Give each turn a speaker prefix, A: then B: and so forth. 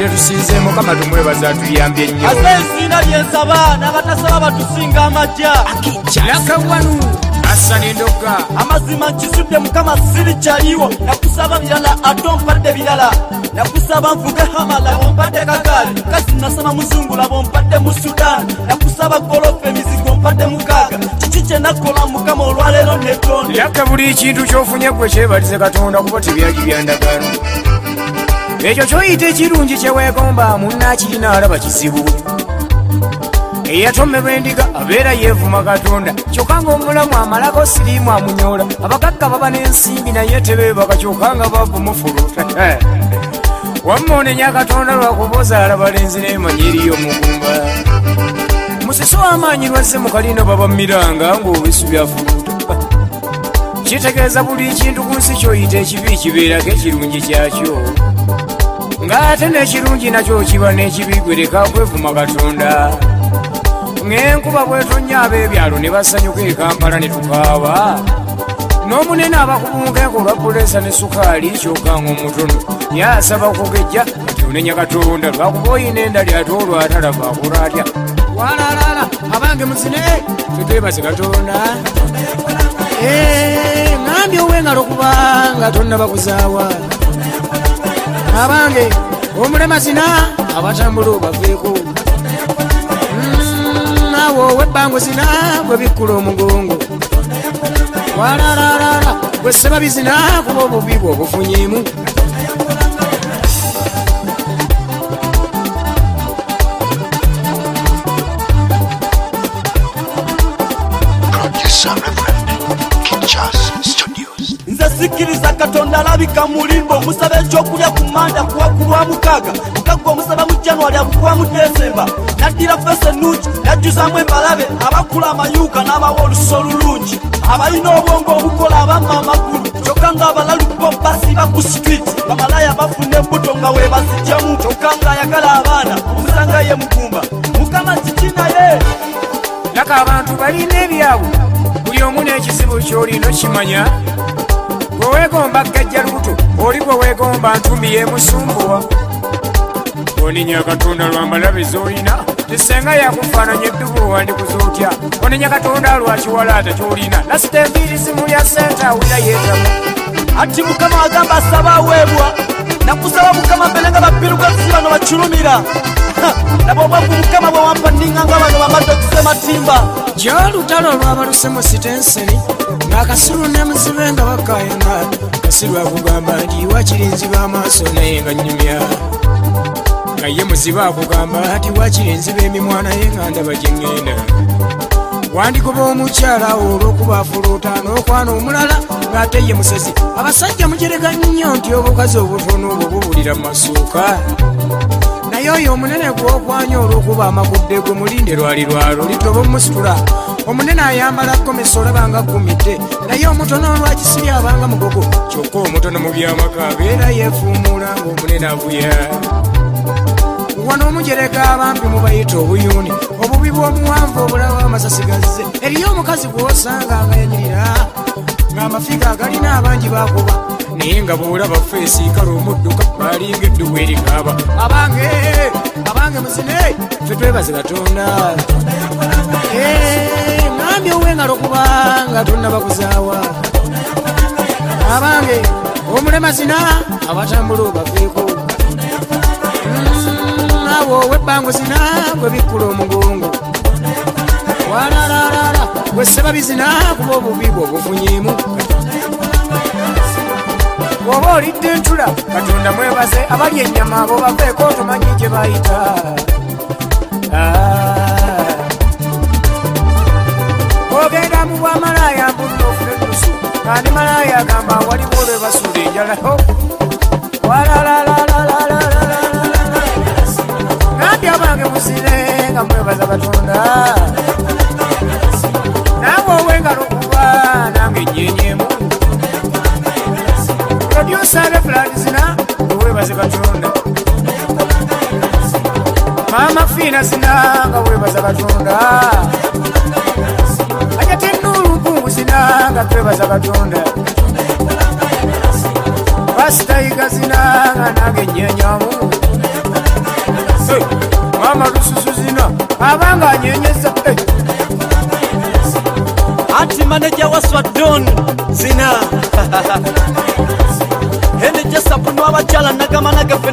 A: tusinze mukama tumwebaza tuyambye nnyo
B: asesina lyensaba n'abatasaba batusinga amajja
A: nakawanu asani ndoga
B: amazima nkisudde mukama siri kyaliwo nakusaba birala ate ompadde birala nakusaba nvuge hamala ompadde kagaali kasi nasaba muzungula bompadde mu Sudan nakusaba golofe emizigo ompadde mukaaga kiki kye nakola mukama olwaleero netonde
A: yakka buli kintu kyofunye gwe kyebalize katonda kuba tebyagi byandagano ekyo kyoyita ekirungi kyeweegomba munnakirina alaba kizibu eyatomerwa endiga abeera yeevuma katonda kyokka ng'omulamu amalako siriimu amunyola abagagga baba n'ensimbi naye tebeebaka kyokka nga bavumufuluta wamma onenya katonda lwakuboza alabalenzi n'emanyi eriyo omugumba musiso w'amaanyi lwazze mu kalino baba miranga ng'obesu byafuluta kitegeeza buli kintu ku nsi kyoyita ekibi kibeerako ekirungi kyakyo ng'ate n'ekirungi nakyo kiba n'ekibi gwe leka kwevuma katonda ng'enkuba bwetonya ab'ebyalo ne basanyuka e Kampala ne tukaaba n'omunene abakubunkeeko olwa puleesa ne sukaali kyokka ng'omutono yasaba kugejja nti onenya katonda lwakuba oyina endali ate olwatalaba akola atya walalaala abange muzine tetwebaze katonda ŋambye owengalo kubanga tonnaba kuzaawa abange omulema zina abatambula obaveeko nawo webbango zina bwe bikkula omugongo walalala bwe sebabi zina kuba obubi bwe obufunyimu
B: nze sikiriza katonda alabika mulimbo musaba ekyokulya ku manda kuwakulwa mukaaga mukagwa omusaba mu January akukuwa mu December naddira fese nuki najjuzaamu embalabe abakula amayuuka n'abawa olususo olulungi abalina obwongo obukola abamma amagulu kyokka ng'abalalu bo basiba ku street bamalaya bafuna embuto nga weebazijjamu kyokka ng'ayagala abaana omusanga ye mugumba mukama kiki naye
A: laka abantu balina ebyabwe buli omu n'ekizibu ky'olina okimanya gwe weegomba gajja lubuto oli gwe weegomba ntumbi yemusumbuwa onenya katonda lwambalabe z'olina tisenga yakufaananya eddubu wandikuza otya onenya katonda lwakiwalaata ky'olina lasita enviiri zimu lya sente awira yeetamu
B: ati mukama agamba asaba aweebwa nakusaba mukama mbere nga bappirugazi bano bakirumira nabo obwavu mukama bwe wampa nninga nga bano bamadde okusematimba
A: gy'olutalo lwabalusemu sitenseni ng'akasiru ne muzibe nga bakayana kasiru akugamba nti wakirinziba amaaso naye nga nnyumya nga ye muzibe akugamba nti wakirinziba emimwa naye nga ndaba gye ŋŋenda wandikuba omukyala olw'okuba afuluuta n'okwana omulala ng'ate ye musezi abasajja mujereka nnyo nti obukazi obutono obwo bubulira mu masuuka naye oyo omunene gw'okwanya olw'okuba amagudde gwe mulinde lwalirwalo litoba omusitula omunene ayambala gomesa olaba nga gumidde naye omutono olwakisiri abanga mugogo kyokka omutono mu byamaka abeera yeefuumuula ng'omunene avuya wano omujereka abampi mubayita obuyuuni obubi bw'omuwanvu obulaba amasasi gazze eriyo omukazi gw'osanga nga yanyirira ng'amafiga agalina abangi bakuba naye nga bw'olaba feesi kale omudduka balinga eddubu erikaaba abange muzine ffe twebaze katonda ŋambye owengalo kubanga tonnaba kuzaawa abange omulema zina abatambula obaveeko nawo webbango zina bwe bikkula omugongo walalala bwe sebabi zina kuba obubi bwe obufunyimu bw'oba olidde entula katonda mwebaze abali ennyama abo baveeko tumanyi gye bayita ogenda mu bwamalaaya mbulira ofuna ennusu kandi malaaya agamba waliwo lwe basuula enjala nambye abange musire nga mwebaza katonda nange owengalo okuba nange ennyenyemu producer Flandizina webaze katonda mama Fina zina nga webaza katonda ajate Nuru Mpungu zina nga twebaza katonda Pastor Igazina nga nange nnyenyamu mama lususu zina abanga anyenyeza
B: anti manager wa Swadon zina ene jasa punwa bachala nagamana gafe